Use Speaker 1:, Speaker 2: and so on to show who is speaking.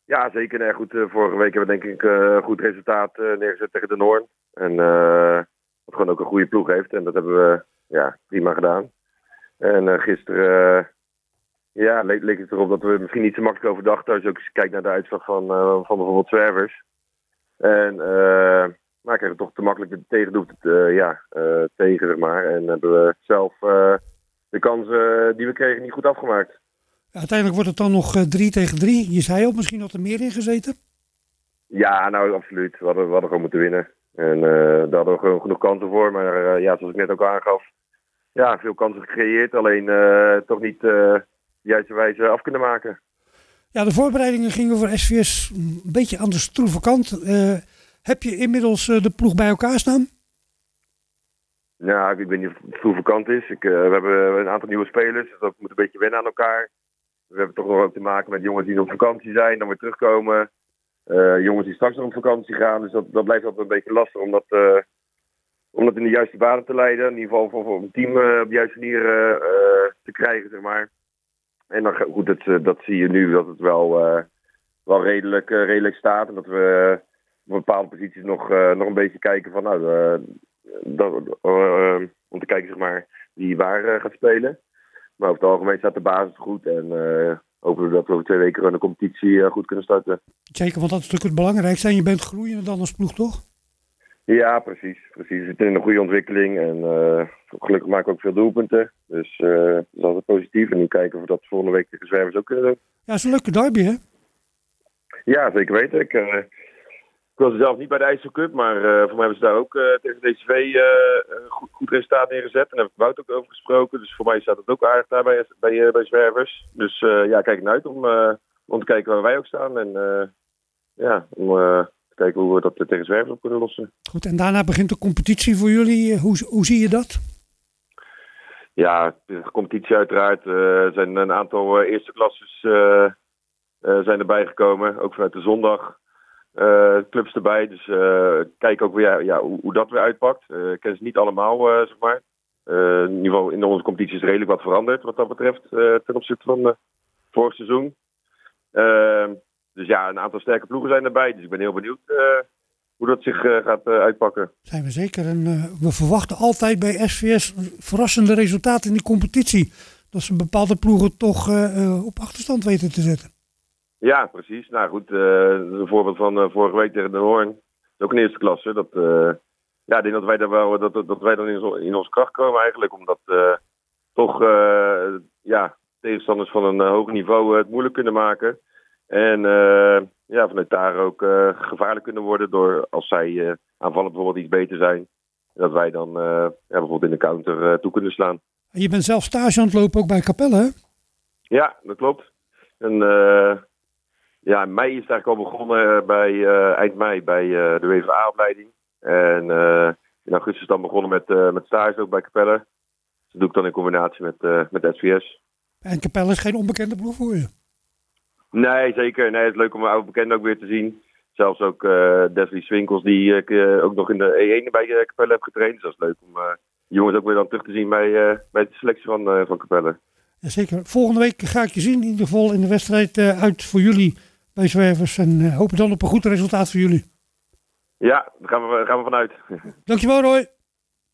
Speaker 1: Ja, zeker. Nee, goed, vorige week hebben we denk ik een goed resultaat neergezet tegen de Noorn. En wat gewoon ook een goede ploeg heeft. En dat hebben we prima gedaan. En gisteren leek het erop dat we misschien niet zo makkelijk overdachten. Als je ook eens kijkt naar de uitslag van bijvoorbeeld Zwervers. En maar kregen we toch te makkelijk de tegendoelpunt tegen, zeg maar. En hebben we zelf de kansen die we kregen niet goed afgemaakt.
Speaker 2: Uiteindelijk wordt het dan nog 3-3. Je zei ook, misschien had er meer in gezeten?
Speaker 1: Ja, nou absoluut. We hadden gewoon moeten winnen. En daar hadden we gewoon genoeg kansen voor. Maar zoals ik net ook aangaf, veel kansen gecreëerd. Alleen toch niet de juiste wijze af kunnen maken.
Speaker 2: Ja, de voorbereidingen gingen voor SVS een beetje aan de stroeve kant. Heb je inmiddels de ploeg bij elkaar staan?
Speaker 1: Ja, ik weet niet of het stroeve kant is. We hebben een aantal nieuwe spelers. Dus dat moet een beetje wennen aan elkaar. We hebben toch nog ook te maken met jongens die nog op vakantie zijn, dan weer terugkomen. Jongens die straks nog op vakantie gaan. Dus dat blijft altijd een beetje lastig om dat in de juiste banen te leiden. In ieder geval voor een team op de juiste manier te krijgen, zeg maar. En dan goed, dat zie je nu dat het wel redelijk staat. En dat we op bepaalde posities nog een beetje kijken van om te kijken, zeg maar, wie waar gaat spelen. Maar over het algemeen staat de basis goed en hopen we dat we over 2 weken aan de competitie goed kunnen starten.
Speaker 2: Zeker, want dat is natuurlijk het belangrijkste. En je bent groeiende dan als ploeg, toch?
Speaker 1: Ja, precies. We zitten in een goede ontwikkeling en gelukkig maken we ook veel doelpunten. Dus dat is altijd positief. En nu kijken of we dat volgende week tegen Zwervers ook kunnen doen.
Speaker 2: Ja, het is een leuke derby, hè?
Speaker 1: Ja, zeker weten. Ik was zelf niet bij de IJssel Cup, maar voor mij hebben ze daar ook tegen DCV goed resultaat neergezet. En daar heb ik Wout ook over gesproken. Dus voor mij staat het ook aardig daar bij Zwervers. Dus kijk naar uit om te kijken waar wij ook staan. En om te kijken hoe we dat tegen Zwervers op kunnen lossen.
Speaker 2: Goed, en daarna begint de competitie voor jullie. Hoe zie je dat?
Speaker 1: Ja, de competitie uiteraard. Er zijn een aantal eerste klasses zijn erbij gekomen. Ook vanuit de zondag. Clubs erbij, dus kijk ook weer hoe dat weer uitpakt. Ik ken ze niet allemaal, zeg maar. In ieder geval in onze competitie is redelijk wat veranderd wat dat betreft ten opzichte van vorig seizoen. Dus een aantal sterke ploegen zijn erbij, dus ik ben heel benieuwd hoe dat zich gaat uitpakken.
Speaker 2: Zijn we zeker. En we verwachten altijd bij SVS verrassende resultaten in die competitie. Dat ze bepaalde ploegen toch op achterstand weten te zetten.
Speaker 1: Ja, precies. Nou goed, een voorbeeld van vorige week tegen de Hoorn. Dat is ook een eerste klasse. Ik denk dat wij daar wel dat wij dan in onze kracht komen eigenlijk. Omdat tegenstanders van een hoger niveau het moeilijk kunnen maken. En vanuit daar ook gevaarlijk kunnen worden door als zij aanvallen bijvoorbeeld iets beter zijn. Dat wij dan bijvoorbeeld in de counter toe kunnen slaan.
Speaker 2: En je bent zelf stage aan het lopen ook bij Capelle, hè? Ja,
Speaker 1: dat klopt. En in mei is het eigenlijk al begonnen eind mei bij de WVA-opleiding. En in augustus dan begonnen met stage ook bij Capelle. Dus dat doe ik dan in combinatie met SVS.
Speaker 2: En Capelle is geen onbekende ploeg voor je?
Speaker 1: Nee, zeker. Nee, het is leuk om mijn oude bekenden ook weer te zien. Zelfs ook Desley Swinkels, die ik ook nog in de E1 bij Capelle heb getraind. Dus dat is leuk om die jongens ook weer dan terug te zien bij de selectie van Capelle.
Speaker 2: Ja, zeker. Volgende week ga ik je zien, in ieder geval in de wedstrijd uit voor jullie bij Zwervers. En hopen dan op een goed resultaat voor jullie.
Speaker 1: Ja, daar gaan we vanuit.
Speaker 2: Dankjewel, Roy.